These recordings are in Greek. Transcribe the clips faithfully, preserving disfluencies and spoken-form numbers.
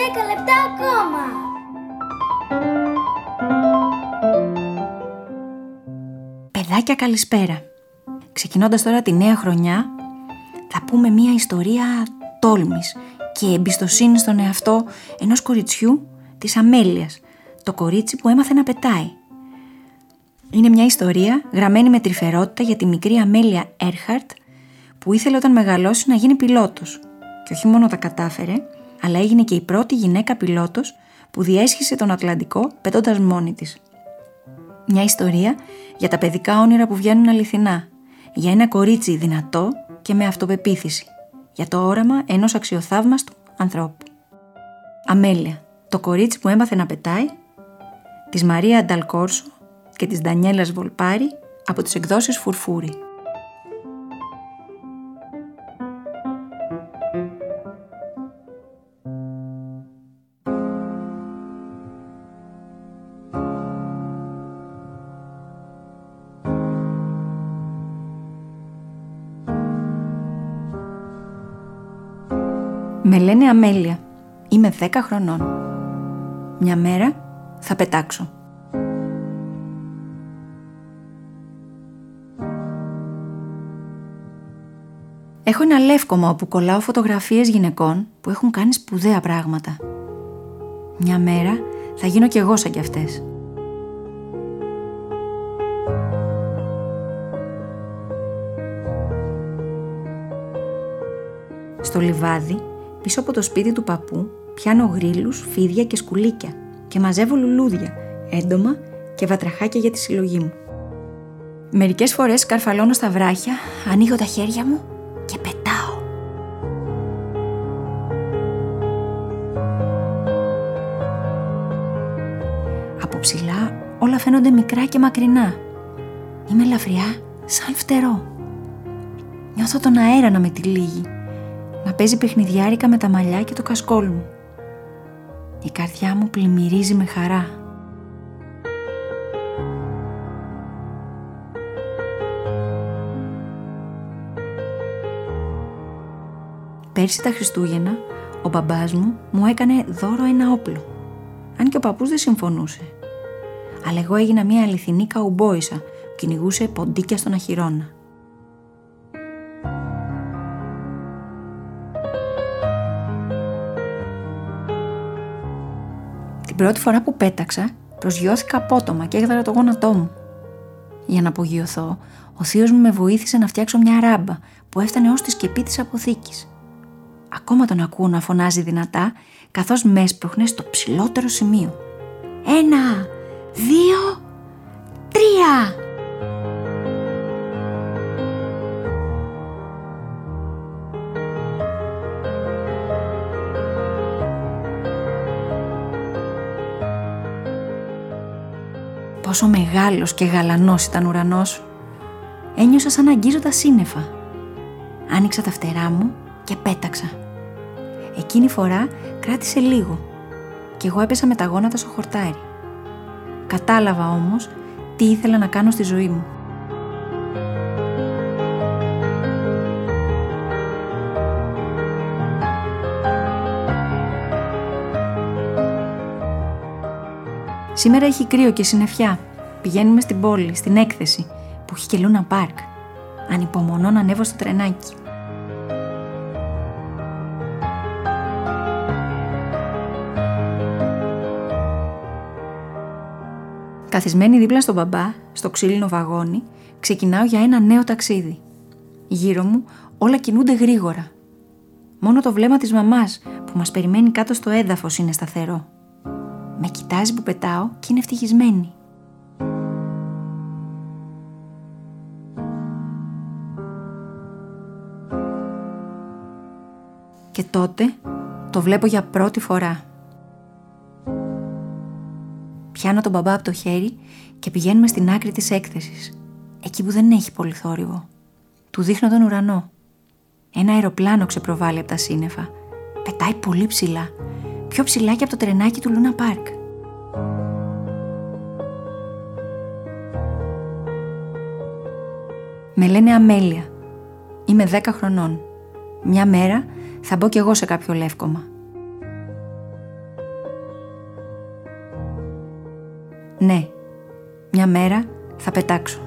δέκα λεπτά ακόμα. Παιδάκια, καλησπέρα. Ξεκινώντας τώρα τη νέα χρονιά, θα πούμε μια ιστορία τόλμης και εμπιστοσύνη στον εαυτό ενός κοριτσιού, της Αμέλειας, το κορίτσι που έμαθε να πετάει. Είναι μια ιστορία γραμμένη με τρυφερότητα για τη μικρή Αμέλεια Έρχαρτ, που ήθελε όταν μεγαλώσει να γίνει πιλότος. Και όχι μόνο τα κατάφερε, αλλά έγινε και η πρώτη γυναίκα πιλότος που διέσχισε τον Ατλαντικό πετώντας μόνη της. Μια ιστορία για τα παιδικά όνειρα που βγαίνουν αληθινά, για ένα κορίτσι δυνατό και με αυτοπεποίθηση, για το όραμα ενός αξιοθαύμαστου ανθρώπου. Αμέλεια, το κορίτσι που έμαθε να πετάει, της Μαρία Νταλκόρσο και της Ντανιέλας Βολπάρη, από τις εκδόσεις Φουρφούρη. Με λένε Αμέλεια. Είμαι δέκα χρονών. Μια μέρα θα πετάξω. Έχω ένα λεύκομα όπου κολλάω φωτογραφίες γυναικών που έχουν κάνει σπουδαία πράγματα. Μια μέρα θα γίνω κι εγώ σαν κι αυτές. Στο λιβάδι, πίσω από το σπίτι του παππού, πιάνω γρίλους, φίδια και σκουλίκια και μαζεύω λουλούδια, έντομα και βατραχάκια για τη συλλογή μου. Μερικές φορές σκαρφαλώνω στα βράχια, ανοίγω τα χέρια μου και πετάω. Από ψηλά όλα φαίνονται μικρά και μακρινά. Είμαι ελαφριά σαν φτερό. Νιώθω τον αέρα να με τυλίγει, να παίζει παιχνιδιάρικα με τα μαλλιά και το κασκόλ μου. Η καρδιά μου πλημμυρίζει με χαρά. Πέρσι τα Χριστούγεννα, ο μπαμπάς μου μου έκανε δώρο ένα όπλο. Αν και ο παππούς δεν συμφωνούσε. Αλλά εγώ έγινα μια αληθινή καουμπόισα που κυνηγούσε ποντίκια στον αχυρώνα. Την πρώτη φορά που πέταξα, προσγειώθηκα απότομα και έγδαρα το γόνατό μου. Για να απογειωθώ, ο θείος μου με βοήθησε να φτιάξω μια ράμπα που έφτανε ως τη σκεπή της αποθήκης. Ακόμα τον ακούω να φωνάζει δυνατά, καθώς με έσπρωχνε στο ψηλότερο σημείο. Ένα, δύο, τρία! Πόσο μεγάλος και γαλανός ήταν ουρανός. Ένιωσα σαν να αγγίζω τα σύννεφα. Άνοιξα τα φτερά μου και πέταξα. Εκείνη φορά κράτησε λίγο και εγώ έπεσα με τα γόνατα στο χορτάρι. Κατάλαβα όμως τι ήθελα να κάνω στη ζωή μου. Σήμερα έχει κρύο και συννεφιά. Πηγαίνουμε στην πόλη, στην έκθεση, που έχει και Λούνα Πάρκ. Ανυπομονώ να ανέβω στο τρενάκι. Καθισμένη δίπλα στον μπαμπά, στο ξύλινο βαγόνι, ξεκινάω για ένα νέο ταξίδι. Γύρω μου όλα κινούνται γρήγορα. Μόνο το βλέμμα της μαμάς που μας περιμένει κάτω στο έδαφος είναι σταθερό. Με κοιτάζει που πετάω και είναι ευτυχισμένη. Και τότε το βλέπω για πρώτη φορά. Πιάνω τον μπαμπά από το χέρι και πηγαίνουμε στην άκρη της έκθεσης, εκεί που δεν έχει πολύ θόρυβο. Του δείχνω τον ουρανό. Ένα αεροπλάνο ξεπροβάλλει από τα σύννεφα. Πετάει πολύ ψηλά, πιο ψηλά και από το τρενάκι του Λούνα Πάρκ. Με λένε Αμέλεια. Είμαι δέκα χρονών. Μια μέρα θα μπω κι εγώ σε κάποιο λεύκομα. Ναι, μια μέρα θα πετάξω.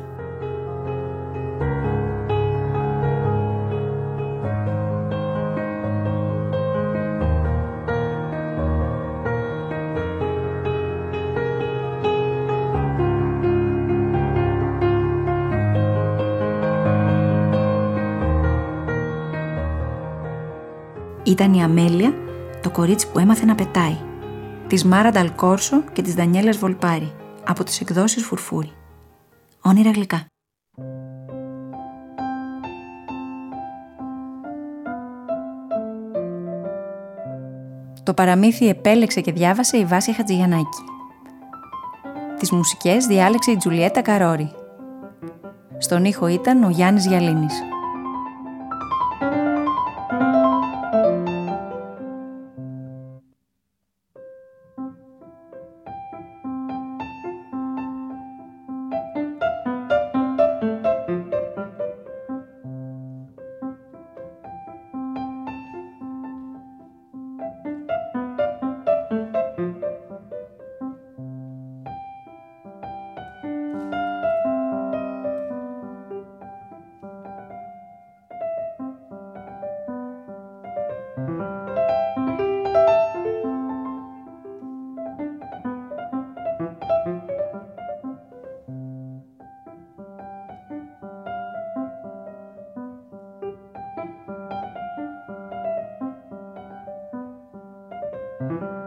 Ήταν η Αμέλεια, το κορίτσι που έμαθε να πετάει, της Μάρα Νταλκόρσο και της Δανιέλας Βολπάρη, από τις εκδόσεις Φουρφούρη. Όνειρα γλυκά. Το παραμύθι επέλεξε και διάβασε η Βάσια Χατζηγιαννάκη. Τις μουσικές διάλεξε η Τζουλιέτα Καρόρη. Στον ήχο ήταν ο Γιάννης Γιαλίνης. Mm-hmm.